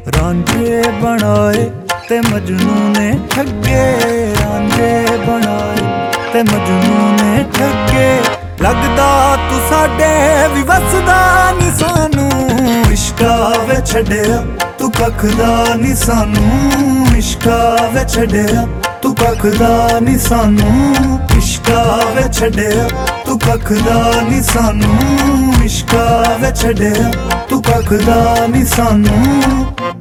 ਰਾਂਝੇ ਬਣਾਏ ਤੇ ਮਜਨੂ ਨੇ ਠੱਗੇ, ਰਾਂਝੇ ਬਣਾਏ ਤੇ ਮਜਨੂ ਨੇ ਠੱਗੇ। ਲੱਗਦਾ ਤੂੰ ਸਾਡੇ ਵੀ ਵਸਦਾ ਨੀ ਸਾਨੂੰ, ਇਸ਼ਕਾ ਵੇ ਛੱਡਿਆ ਤੂੰ ਕੱਖ ਦਾ ਨੀ ਸਾਨੂੰ, ਇਸ਼ਕਾ ਵੇ ਛੱਡਿਆ ਤੂੰ ਕੱਖ ਦਾ ਨੀ ਸਾਨੂੰ, ਇਸ਼ਕਾ ਵੇ ਛੱਡਿਆ ਤੂੰ ਕੱਖ ਦਾ ਨੀ ਸਾਨੂੰ, ਇਸ਼ਕਾ ਵੇ ਛੱਡਿਆ ਤੂੰ ਕੱਖ ਦਾ ਨੀ ਸਾਨੂੰ।